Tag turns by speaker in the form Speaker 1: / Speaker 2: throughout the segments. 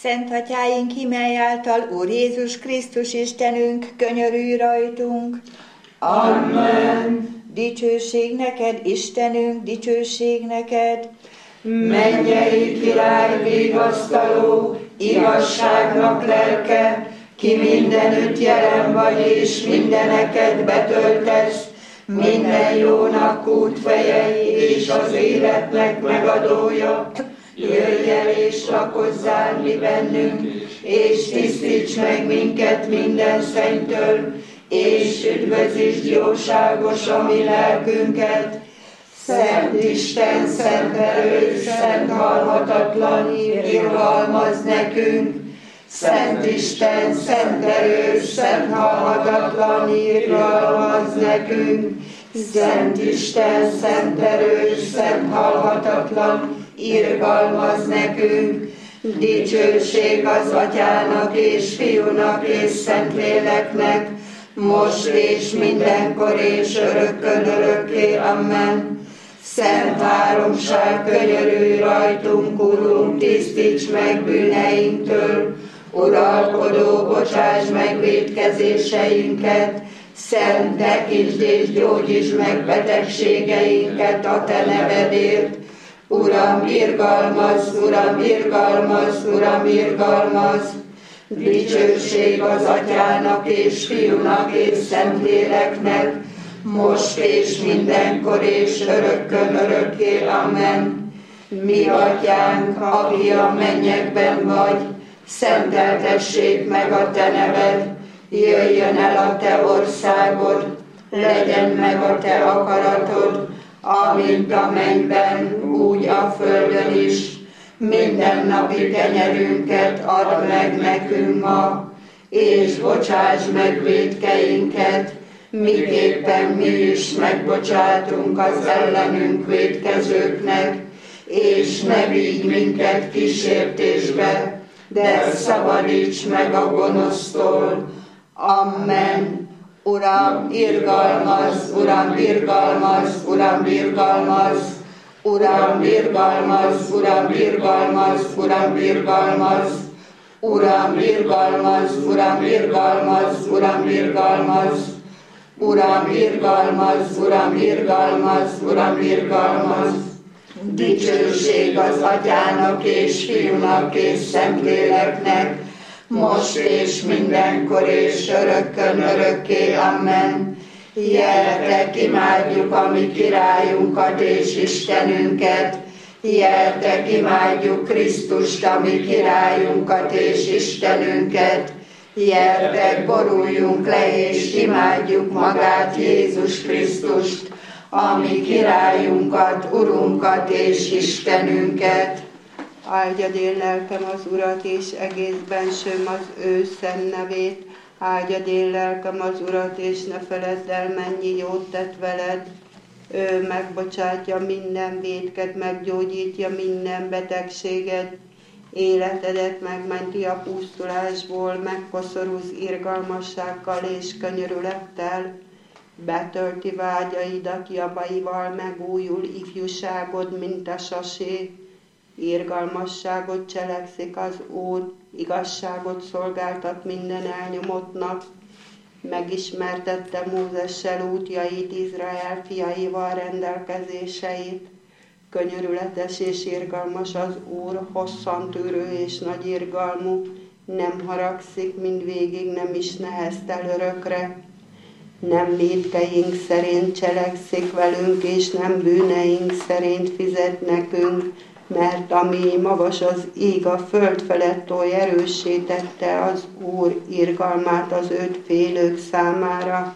Speaker 1: Szent Atyáink, imely által, Úr Jézus Krisztus Istenünk, könyörülj rajtunk.
Speaker 2: Amen.
Speaker 1: Dicsőség neked, Istenünk, dicsőség neked.
Speaker 2: Mennyei király, vigasztaló, igazságnak lelke, ki mindenütt jelen vagy és mindeneket betöltesz, minden jónak útfejei és az életnek megadója. Jöjj el és lakozzál mi bennünk, és tisztíts meg minket minden szennytől, és üdvözítsd jóságos a mi lelkünket. Szent Isten, szent erős, szent halhatatlan, irgalmazz nekünk. Szent Isten, szent erős, szent halhatatlan, irgalmazz nekünk. Szent Isten, szent erős, szent halhatatlan, irgalmazz nekünk. Dicsőség az Atyának és Fiúnak és Szentléleknek, most és mindenkor és örökkön örökké. Amen. Szent háromság, könyörülj rajtunk, Urunk, tisztíts meg bűneinktől. Uralkodó, bocsáss meg vétkezéseinket. Szent, tekintsd és gyógyítsd meg betegségeinket a Te nevedért. Uram, irgalmazz, Uram, irgalmazz, Uram, irgalmazz. Dicsőség az Atyának és Fiúnak és Szentléleknek, most és mindenkor és örökkön örökké. Amen. Mi Atyánk, aki a mennyekben vagy, szenteltessék meg a Te neved, jöjjön el a Te országod, legyen meg a Te akaratod, amint a mennyben, úgy a földön is. Mindennapi kenyerünket add meg nekünk ma, és bocsáss meg vétkeinket, miképpen mi is megbocsátunk az ellenünk vétkezőknek, és ne vigy minket kísértésbe, de szabadíts meg a gonosztól. Amen. Uram, irgalmazz, Uram, irgalmazz, Uram, irgalmazz. Uram, irgalmazz, Uram, irgalmazz, Uram, irgalmazz. Uram, irgalmazz, Uram, irgalmazz, Uram, irgalmazz. Uram, irgalmazz, Uram, irgalmazz, Uram, irgalmazz. Dicsőség az Atyának és Fiúnak és Szentléleknek, most és mindenkor és örökkön örökké. Amen. Gyertek, imádjuk a mi királyunkat és Istenünket. Gyertek, imádjuk Krisztust, a mi királyunkat és Istenünket. Gyertek, boruljunk le és imádjuk magát, Jézus Krisztust, a mi királyunkat, Urunkat és Istenünket.
Speaker 3: Áldjad én lelkem az Urat, és egész bensőm az ő szent nevét. Áldjad én lelkem az Urat, és ne feledd el, mennyi jót tett veled. Ő megbocsátja minden vétked, meggyógyítja minden betegséged. Életedet megmenti a pusztulásból, megkoszorúz irgalmassággal és könyörülettel. Betölti vágyaidat javaival, megújul ifjúságod, mint a sasé. Irgalmasságot cselekszik az Úr, igazságot szolgáltat minden elnyomottnak. Megismertette Mózessel útjait, Izrael fiaival rendelkezéseit. Könyörületes és irgalmas az Úr, hosszantűrő és nagy irgalmú, nem haragszik mindvégig, nem is neheztel örökre. Nem vétkeink szerint cselekszik velünk, és nem bűneink szerint fizet nekünk, mert ami magas az ég a föld felett, oly erőssé tette az Úr irgalmát az őt félők számára.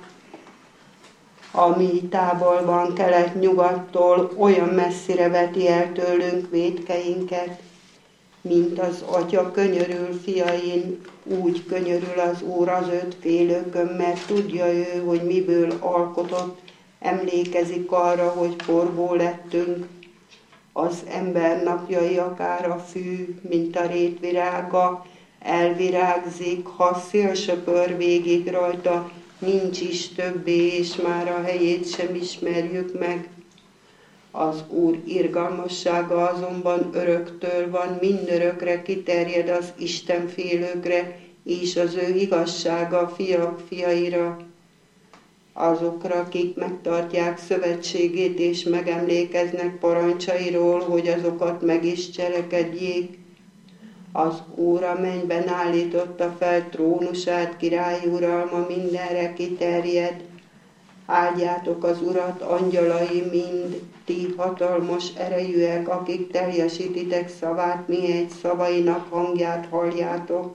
Speaker 3: Ami távol van kelet-nyugattól, olyan messzire veti el tőlünk vétkeinket, mint az Atya könyörül fiain, úgy könyörül az Úr az őt félőkön, mert tudja ő, hogy miből alkotott, emlékezik arra, hogy porból lettünk. Az ember napjai akár a fű, mint a rétvirága, elvirágzik, ha szél söpör végig rajta, nincs is többé, és már a helyét sem ismerjük meg. Az Úr irgalmassága azonban öröktől van, mindörökre kiterjed az Istenfélőkre, és az ő igazsága a fiak fiaira. Azokra, akik megtartják szövetségét és megemlékeznek parancsairól, hogy azokat meg is cselekedjék. Az Úr a mennyben állította fel trónusát, királyi uralma mindenre kiterjed. Áldjátok az Urat, angyalai mind, ti hatalmas erejűek, akik teljesítitek szavát, mihelyt szavainak hangját halljátok.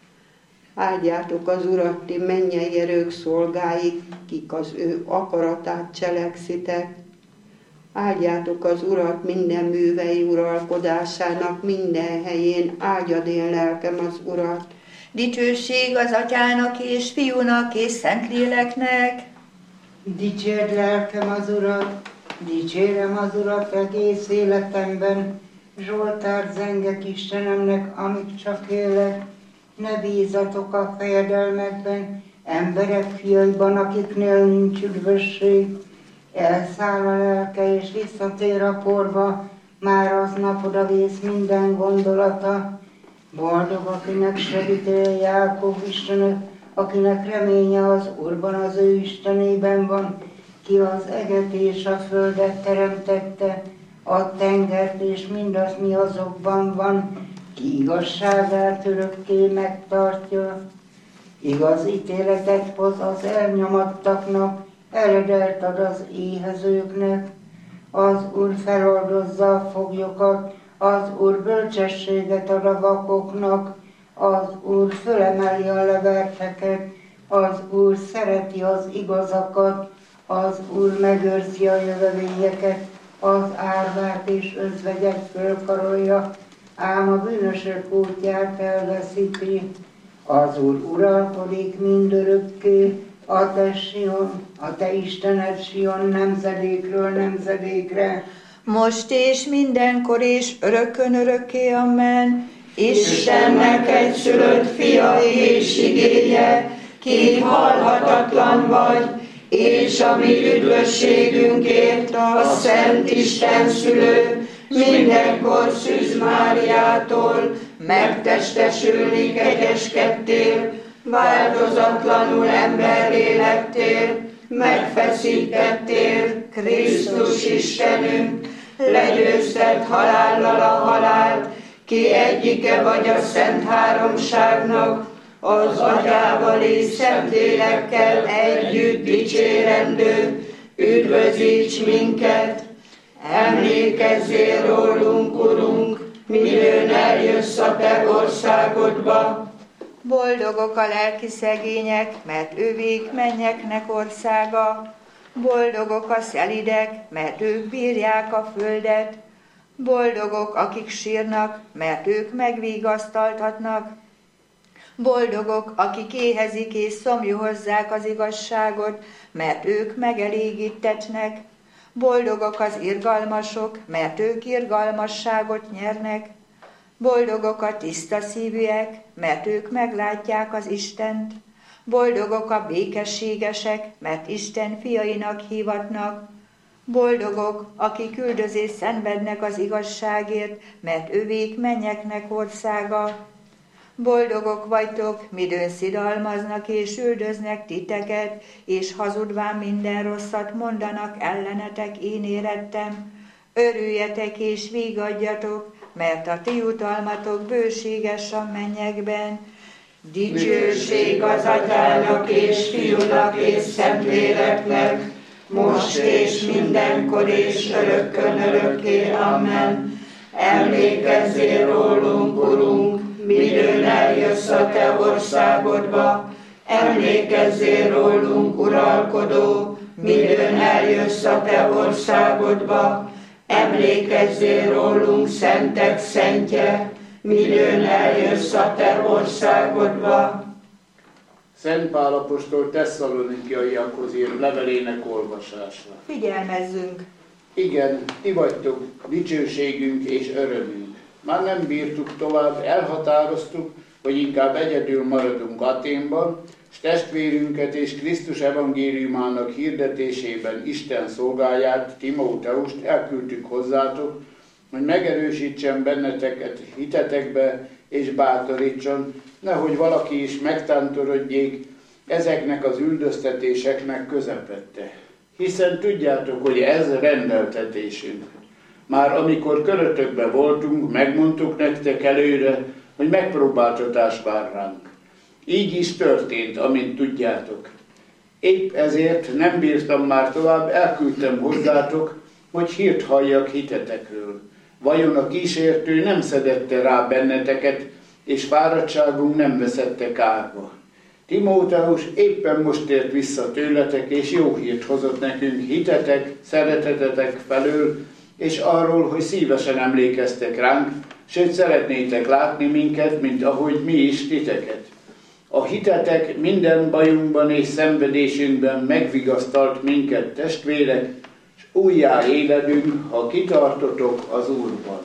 Speaker 3: Áldjátok az Urat, ti mennyei erők szolgái, kik az ő akaratát cselekszitek. Áldjátok az Urat minden művei uralkodásának minden helyén, áldjad én lelkem az Urat.
Speaker 1: Dicsőség az Atyának és Fiúnak és Szentléleknek.
Speaker 2: Dicsérd lelkem az Urat, dicsérem az Urat egész életemben, Zsoltárt zengek Istenemnek, amíg csak élek. Ne bízatok a fejedelmekben, emberek fiaiban, akiknél nincs üdvösség. Elszáll a lelke és visszatér a porba, már aznap odavész minden gondolata. Boldog, akinek segítője Jákob Istene, akinek reménye az Úrban, az ő Istenében van, ki az eget és a földet teremtette, a tengert és mindazt, mi azokban van, ki igazságát örökké megtartja. Igaz ítéletet hoz az elnyomattaknak, eredelt ad az éhezőknek. Az Úr feloldozza a foglyokat, az Úr bölcsességet ad a vakoknak, az Úr fölemeli a leverteket, az Úr szereti az igazakat, az Úr megőrzi a jövevényeket, az árvát és özvegyet fölkarolja, ám a bűnösök útját elveszíti. Az Úr uralkodik mindörökké, a te Istened Sion nemzedékről nemzedékre.
Speaker 1: Most és mindenkor és örökkön örökké, amen.
Speaker 2: Istennek egyszülött fia és igéje, ki halhatatlan vagy, és a mi üdvösségünkért a Szent Isten szülő, mindenkor Szűz Máriától megtestesülni kegyeskedtél, változatlanul emberré lettél, megfeszítettél, Krisztus Istenünk, legyőzted halállal a halált, ki egyike vagy a Szent Háromságnak, az Atyával és Szentlélekkel együtt dicsérendő, üdvözíts minket, emlékezzél rólunk, Urunk, midőn eljössz a te országodba.
Speaker 1: Boldogok a lelki szegények, mert ővék mennyeknek országa. Boldogok a szelidek, mert ők bírják a földet. Boldogok, akik sírnak, mert ők megvigasztaltatnak. Boldogok, akik éhezik és szomjuhozzák az igazságot, mert ők megelégítetnek. Boldogok az irgalmasok, mert ők irgalmasságot nyernek. Boldogok a tiszta szívűek, mert ők meglátják az Istent. Boldogok a békességesek, mert Isten fiainak hívatnak. Boldogok, akik üldözést szenvednek az igazságért, mert ővék mennyeknek országa. Boldogok vagytok, midőn szidalmaznak és üldöznek titeket, és hazudván minden rosszat mondanak ellenetek, én érettem. Örüljetek és vígadjatok, mert a ti jutalmatok bőséges a mennyekben.
Speaker 2: Dicsőség az Atyának és Fiúnak és Szentléleknek, most és mindenkor és örökkön örökké, amen. Emlékezzél rólunk, Urunk, midőn eljössz a te országodba. Emlékezzél rólunk, uralkodó, midőn eljössz a te országodba. Emlékezzél rólunk, szentek szentje, midőn eljössz a te országodba.
Speaker 4: Szent Pál apostol Tesszalonikiaiakhoz írt levelének olvasása.
Speaker 1: Figyelmezzünk!
Speaker 4: Igen, ti vagytok dicsőségünk és örömünk. Már nem bírtuk tovább, elhatároztuk, hogy inkább egyedül maradunk Athénban, és testvérünket és Krisztus evangéliumának hirdetésében Isten szolgáját, Timóteust elküldtük hozzátok, hogy megerősítsen benneteket hitetekbe és bátorítson, nehogy valaki is megtántorodjék ezeknek az üldöztetéseknek közepette. Hiszen tudjátok, hogy ez rendeltetésünk. Már amikor körötökben voltunk, megmondtuk nektek előre, hogy megpróbáltatás vár ránk. Így is történt, amint tudjátok. Épp ezért nem bírtam már tovább, elküldtem hozzátok, hogy hírt halljak hitetekről. Vajon a kísértő nem szedette rá benneteket, és fáradtságunk nem veszette kárba. Timóteus éppen most tért vissza tőletek, és jó hírt hozott nekünk hitetek, szeretetetek felől, és arról, hogy szívesen emlékeztek ránk, sőt szeretnétek látni minket, mint ahogy mi is titeket. A hitetek minden bajunkban és szenvedésünkben megvigasztalt minket, testvérek, és újjá éledünk, ha kitartotok az Úrban.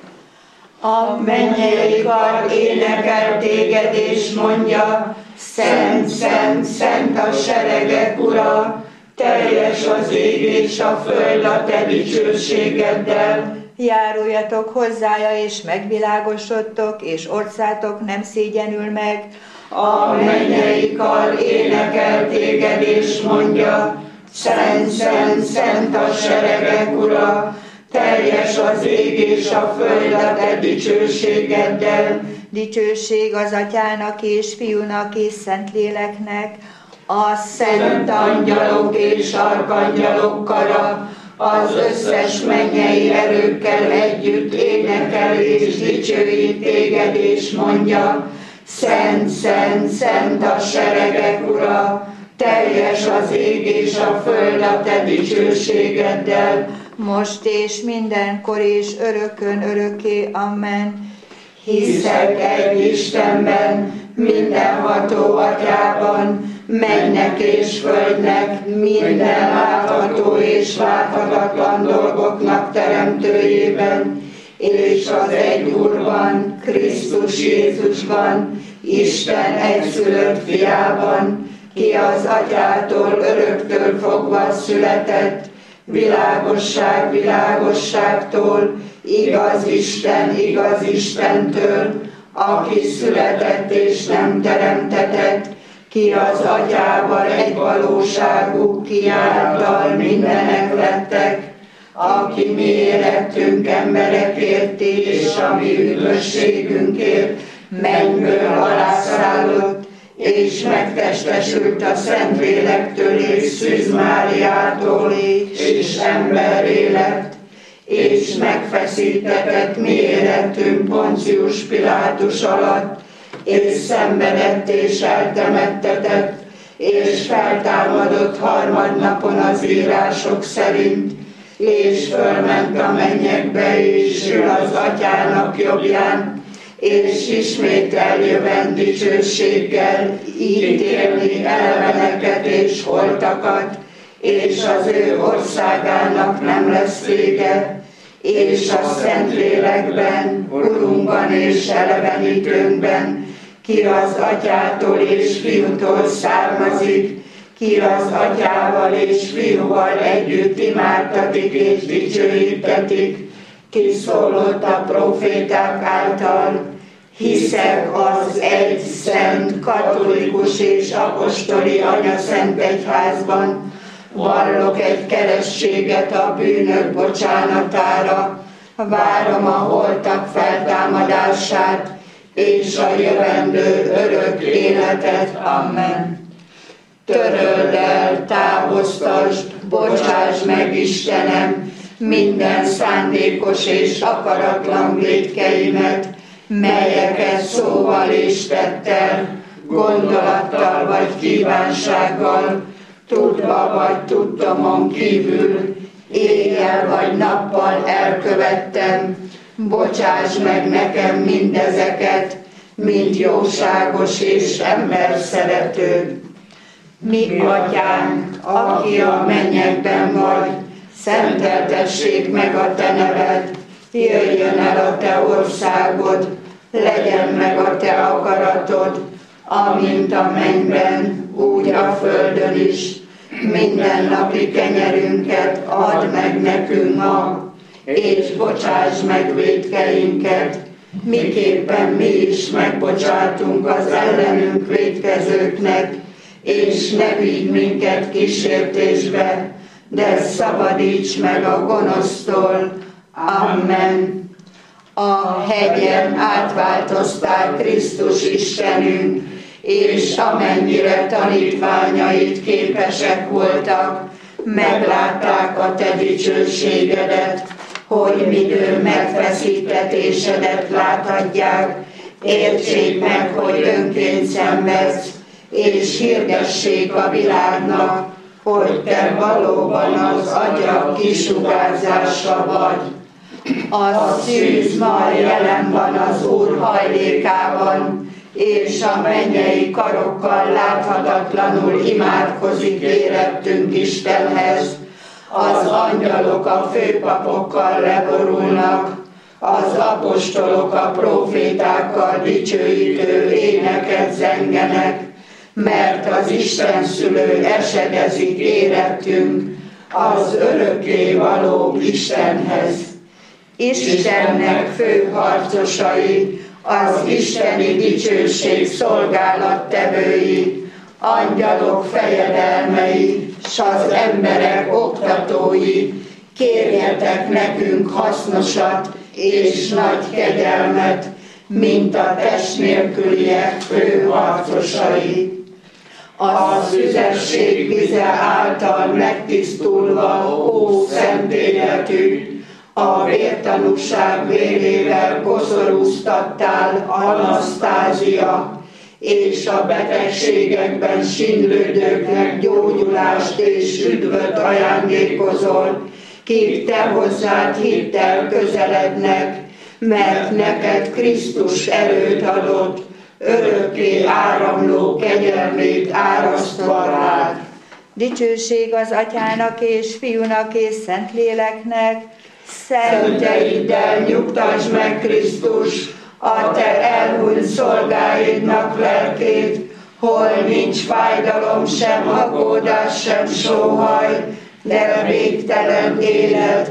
Speaker 3: A mennyei kar énekel téged és mondja, Szent, szent, szent a seregek ura, teljes az ég és a föld a te dicsőségeddel.
Speaker 1: Járuljatok hozzája, és megvilágosodtok, és orcátok nem szégyenül meg.
Speaker 3: A mennyei kar énekel téged és mondja, Szent, szent, szent a seregek ura, teljes az ég és a föld a te dicsőségeddel.
Speaker 1: Dicsőség az Atyának és Fiúnak és Szentléleknek, a
Speaker 3: Szent angyalok és arkangyalok kara, az összes mennyei erőkkel együtt énekel és dicsőít téged és mondja, Szent, szent, szent a seregek ura, teljes az ég és a föld a te dicsőségeddel.
Speaker 1: most és mindenkor és örökön örökké. Amen.
Speaker 3: Hiszek egy Istenben, mindenható Atyában, mennek és földnek, minden látható és láthatatlan dolgoknak teremtőjében, és az egy Úrban, Krisztus Jézusban, Isten egyszülött fiában, ki az Atyától öröktől fogva született, világosság világosságtól, igaz Istentől, aki született és nem teremtetett, ki az Atyával egy valóságú, ki által mindenek lettek, aki mi érettünk emberekért és a mi üdvösségünkért mennyből alászállott, és megtestesült a Szentlélektől és Szűz Máriától, és emberré lett, és megfeszítetett mi érettünk Poncius Pilátus alatt, és szenvedett és eltemettetett, és feltámadott harmadnapon az írások szerint, és fölment a mennyekbe, és ül az Atyának jobbján, és ismét eljövend dicsőséggel ítélni elmeneket és holtakat, és az ő országának nem lesz vége, és a Szentlélekben, Urunkban és elevenítőnkben, ki az Atyától és Fiútól származik, ki az Atyával és Fiúval együtt imádtatik és dicsőítetik, ki szólott a próféták által, hiszek az egy szent, katolikus és apostoli anyaszent egyházban, vallok egy keresztséget a bűnök bocsánatára, várom a holtak feltámadását, és a jövendő örök életet. Amen. Töröld el, távoztasd, bocsáss meg, Istenem, minden szándékos és akaratlan vétkeimet, melyeket szóval és tettel, gondolattal vagy kívánsággal, tudva vagy tudtomon kívül, éjjel vagy nappal elkövettem, bocsáss meg nekem mindezeket, mint jóságos és emberszerető. Mi Atyánk, aki a mennyekben vagy, szenteltessék meg a te neved, jöjjön el a te országod, legyen meg a te akaratod, amint a mennyben, úgy a földön is. Mindennapi kenyerünket add meg nekünk ma, és bocsáss meg vétkeinket, miképpen mi is megbocsátunk az ellenünk vétkezőknek, és ne vigy minket kísértésbe, de szabadíts meg a gonosztól. Amen. A hegyen átváltoztál Krisztus Istenünk, és amennyire tanítványait képesek voltak, meglátták a te dicsőségedet, hogy midő megfeszítetésedet láthatják, értsék meg, hogy önként szenvedsz, és hirgessék a világnak, hogy te valóban az agyak kisugárzása vagy. A szűz ma jelen van az Úr hajlékában, és a mennyei karokkal láthatatlanul imádkozik érettünk Istenhez. Az angyalok a főpapokkal leborulnak, az apostolok a prófétákkal dicsőítő éneket zengenek, mert az Isten szülő esegezik érettünk az örökké való Istenhez. Istennek főharcosai, az isteni dicsőség szolgálattevői, angyalok fejedelmei, s az emberek oktatói, kérjetek nekünk hasznosat és nagy kegyelmet, mint a test nélküliek főharcosai. A szüzesség vize által megtisztulva, ó szent életű, a vértanúság vérével koszorúztattál, Anasztázia, és a betegségekben sínlődőknek gyógyulást és üdvöt ajándékozol, kik te hozzád hittel közelednek, mert neked Krisztus erőt adott, örökké áramló kegyelmét árasztva rád.
Speaker 1: Dicsőség az Atyának és Fiúnak és Szentléleknek,
Speaker 3: Szenteiddel nyugtasd meg Krisztus, a te elhunyt szolgáidnak lelkét, hol nincs fájdalom, sem aggódás, sem sóhaj, de végtelen élet.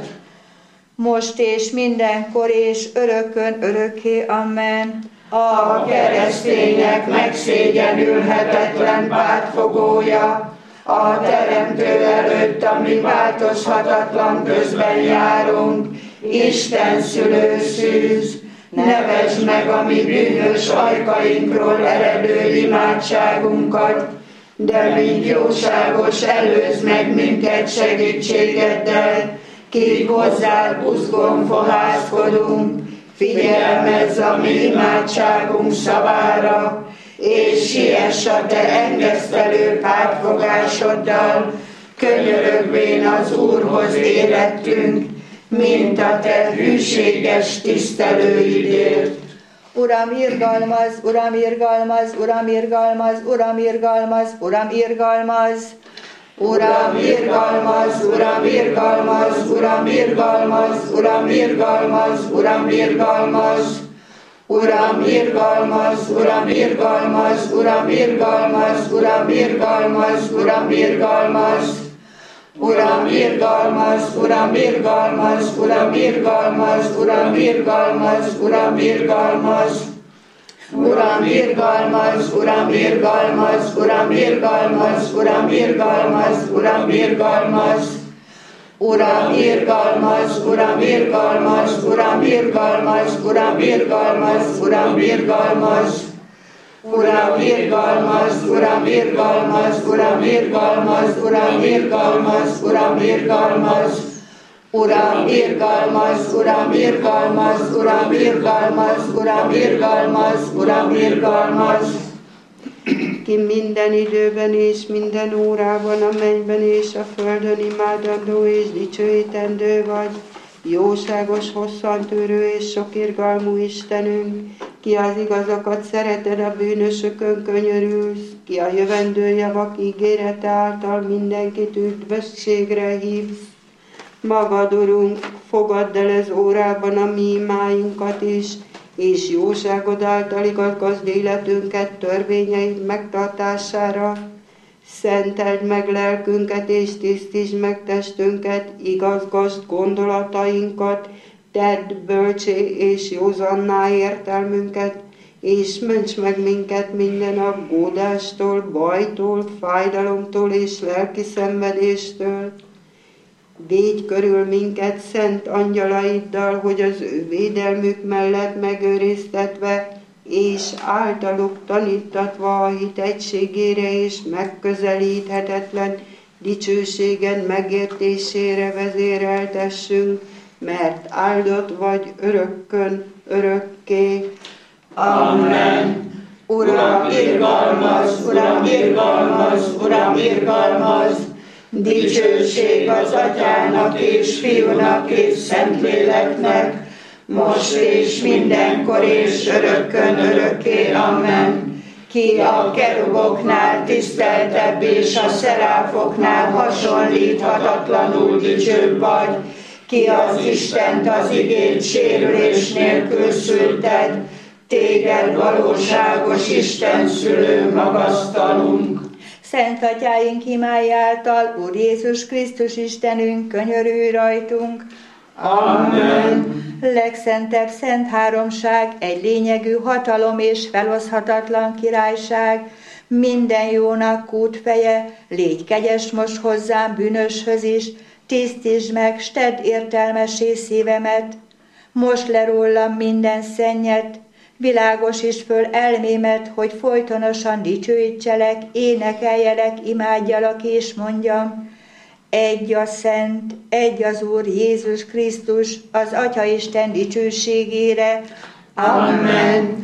Speaker 1: most és mindenkor és örökkön örökké. Amen.
Speaker 3: A keresztények megszégyenülhetetlen pártfogója, a Teremtő előtt, ami változhatatlan közben járunk, Isten szülő szűz, nevesd meg a mi bűnös ajkainkról eredő imádságunkat, de mint jóságos előzd meg minket segítségeddel, kik hozzád buzgón fohászkodunk, figyelmezz a mi imádságunk szavára, és siess a te engesztelő pártfogásoddal, könyörögvén az Úrhoz érettünk, mint a te hűséges tisztelőidért.
Speaker 1: Uram, irgalmaz, Uram, irgalmaz, Uram, irgalmaz, Uram, irgalmaz, Uram, irgalmaz.
Speaker 3: Uram, irgalmaz, Uram, irgalmaz, Uram, irgalmaz, Uram, irgalmaz, Uram, irgalmaz. Uram, irgalmaz, Uram, irgalmaz, Uram, irgalmaz, Uram, irgalmaz, Uram, irgalmaz. Uram, irgalmaz, Uram, irgalmaz, Uram, irgalmaz, Uram, irgalmaz, Uram, irgalmaz. Uram, irgalmaz, Uram, irgalmaz, Uram, irgalmaz, Uram, irgalmaz, Uram, irgalmaz. Uram, irgalmaz, Uram, irgalmaz, Uram, irgalmaz, Uram, irgalmaz, Uram, irgalmaz. Uram, irgalmaz, Uram, irgalmaz, Uram, irgalmaz, Uram, irgalmaz, Uram, irgalmaz. Uram, irgalmaz, Uram, irgalmaz, Uram, irgalmaz, Uram, irgalmaz, Uram, irgalmaz. Ki minden időben és minden órában a mennyben és a földön imádandó és dicsőítendő vagy, jóságos, hosszantűrő és sokirgalmú Istenünk, ki az igazakat szereted, a bűnösökön könyörülsz, ki a jövendő javak ígérete által mindenkit üdvösségre hívsz. Magad, Urunk, fogadd el ez órában a mi imáinkat is, és jóságod által igazgazd életünket törvényeid megtartására. Szenteld meg lelkünket, és tisztítsd meg testünket, igazgasd gondolatainkat, tedd bölcsé és józanná értelmünket, és ments meg minket minden aggódástól, bajtól, fájdalomtól és lelki szenvedéstől. Védj körül minket szent angyalaiddal, hogy az ő védelmük mellett megőriztetve, és általuk tanítatva a hit egységére és megközelíthetetlen dicsőséged megértésére vezéreltessünk, mert áldott vagy örökkön örökké.
Speaker 5: Amen. Uram, irgalmaz, Uram, irgalmaz, Uram, irgalmaz. Dicsőség az Atyának és Fiúnak és Szentléleknek, most és mindenkor és örökkön örökké. Amen. Ki a keruboknál tiszteltebb és a szeráfoknál hasonlíthatatlanul dicsőbb vagy, ki az Istent az igét sérülés nélkül szülted, téged valóságos Isten szülő magasztalunk.
Speaker 1: Szent Atyáink imái által, Úr Jézus Krisztus Istenünk, könyörülj rajtunk.
Speaker 5: Amen.
Speaker 1: Legszentebb Szent Háromság, egy lényegű hatalom és feloszthatatlan királyság, minden jónak kútfeje, légy kegyes most hozzám bűnöshöz is, tisztítsd meg, s tedd értelmessé szívemet. Most le rólam minden szennyet, világosítsd föl elmémet, hogy folytonosan dicsőítselek, énekeljelek, imádjalak és mondjam: egy a Szent, egy az Úr Jézus Krisztus, az Atyaisten dicsőségére.
Speaker 5: Amen.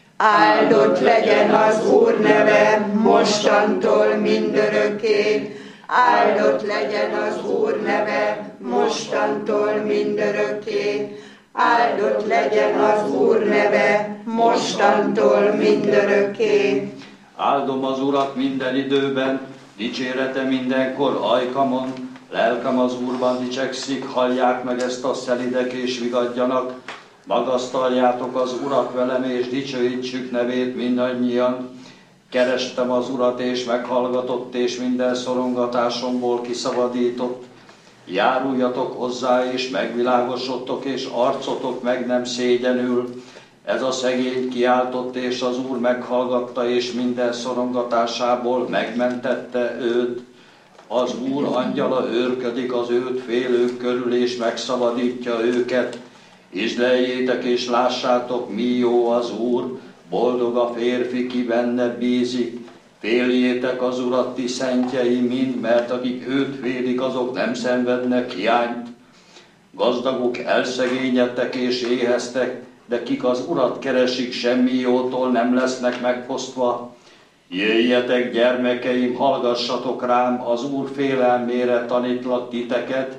Speaker 5: Áldott legyen az Úr neve, mostantól mindörökké. Áldott legyen az Úr neve, mostantól mindörökké. Áldott legyen az Úr neve, mostantól mindörökké.
Speaker 6: Áldom az Urat minden időben, dicsérete mindenkor ajkamon, lelkem az Úrban dicsekszik, hallják meg ezt a szelidek és vigadjanak. Magasztaljátok az Urat velem, és dicsőítsük nevét mindannyian. Kerestem az Urat, és meghallgatott, és minden szorongatásomból kiszabadított. Járuljatok hozzá, és megvilágosodtok, és arcotok meg nem szégyenül. Ez a szegény kiáltott, és az Úr meghallgatta, és minden szorongatásából megmentette őt. Az Úr angyala őrködik az őt félők körül, és megszabadítja őket. Izleljétek, és lássátok, mi jó az Úr, boldog a férfi, ki benne bízik. Féljétek az Urat, ti szentjei mind, mert akik őt félik, azok nem szenvednek hiányt. Gazdagok elszegényedtek és éheztek, de kik az Urat keresik, semmi jótól nem lesznek megfosztva. Jöjjetek, gyermekeim, hallgassatok rám, az Úr félelmére tanítlak titeket.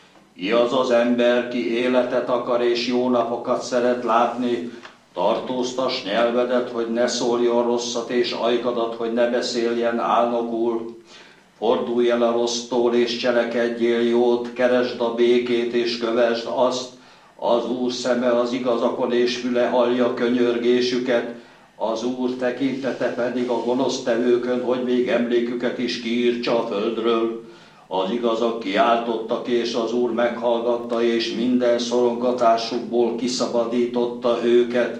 Speaker 6: Ki az az ember, ki életet akar és jó napokat szeret látni, tartóztass nyelvedet, hogy ne szóljon rosszat, és ajkadat, hogy ne beszéljen álnokul. Fordulj el a rossztól, és cselekedjél jót, keresd a békét, és kövesd azt. Az Úr szeme az igazakon, és füle hallja könyörgésüket. Az Úr tekintete pedig a gonosztevőkön, hogy még emléküket is kiírtsa a földről. Az igazak kiáltottak, és az Úr meghallgatta, és minden szorongatásukból kiszabadította őket.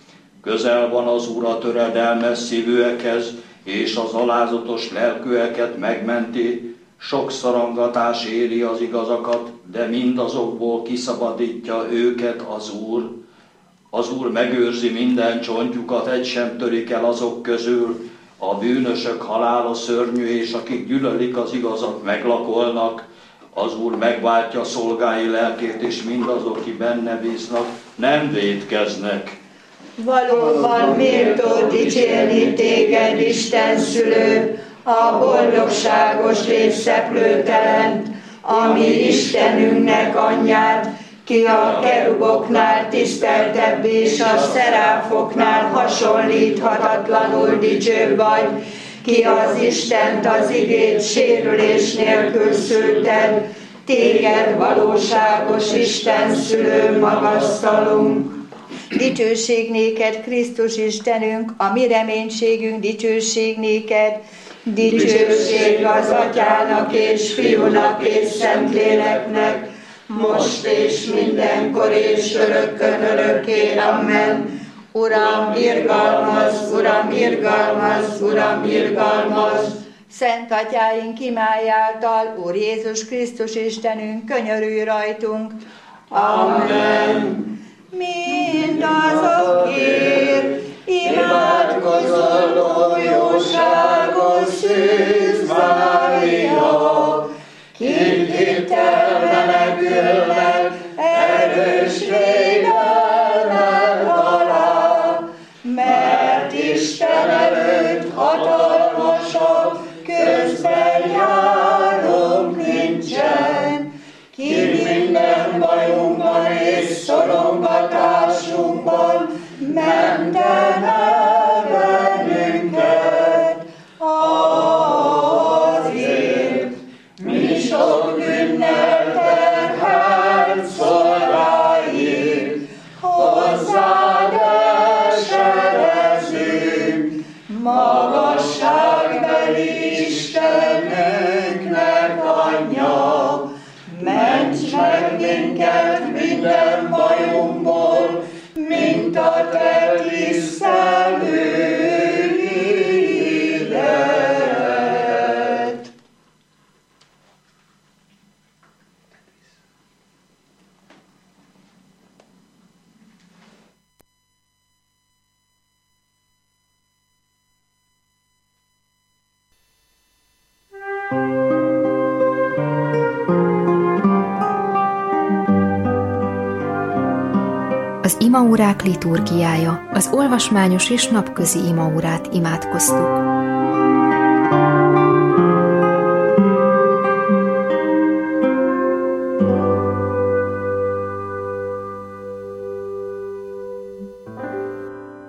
Speaker 6: Közel van az Úr a töredelmes szívűekhez, és az alázatos lelkűeket megmenti. Sok szorongatás éri az igazakat, de mindazokból kiszabadítja őket az Úr. Az Úr megőrzi minden csontjukat, egy sem törik el azok közül. A bűnösök halála szörnyű, és akik gyűlölik az igazat, meglakolnak. Az Úr megváltja szolgái lelkét, és mindazok, aki benne bíznak, nem vétkeznek.
Speaker 5: Valóban méltó dicsérni téged, Isten szülő, a boldogságos létszeplőtelent, ami Istenünknek anyját, ki a keruboknál tiszteltebb és a szeráfoknál hasonlíthatatlanul dicsőbb vagy, ki az Istent az igét sérülés nélkül szülted, téged valóságos Isten szülő magasztalunk.
Speaker 1: Dicsőség néked, Krisztus Istenünk, a mi reménységünk, dicsőség néked. Dicsőség az Atyának és Fiúnak és Szentléleknek, most és mindenkor és örökkön örökké. Amen. Uram, irgalmaz, Uram, irgalmaz, Uram, irgalmaz. Szent Atyáink imájáltal, Úr Jézus Krisztus Istenünk, könyörülj rajtunk. Amen. Mindazokért imádkozol, ó jóságos Szűz Mária, kik hittel menekülnek erős védelmed alá, mert Isten előtt hatalmasok közben járunk nincsen, ki minden bajunkban és szorongatásunkban menten el bennünket. Azért mi sok bűnnel terhelt szolgáid, hozzád esedezünk, magasságbeli Istenünknek Anyja, ments meg minket minden bajunkból, mint a te tisztelőidet.
Speaker 7: Az imaórák liturgiája, az olvasmányos és napközi imaórát imádkoztuk.